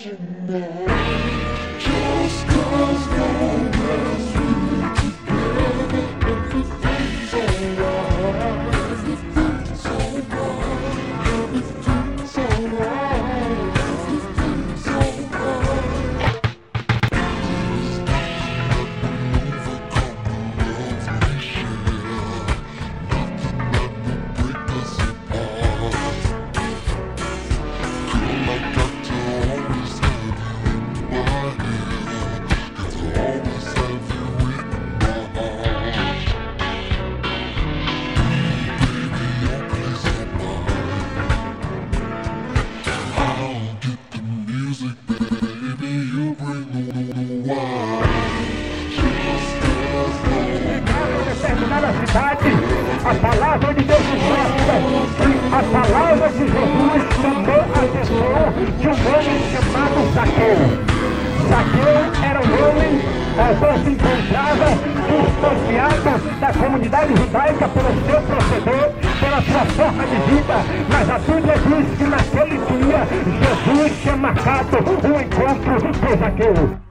A palavra de Deus mostra que a palavra de Jesus chamou a atenção de um homem chamado Zaqueu. Zaqueu era um homem que se encontrava distanciado da comunidade judaica pelo seu proceder, pela sua forma de vida, mas a Bíblia diz que naquele dia Jesus tinha marcado um encontro com Zaqueu.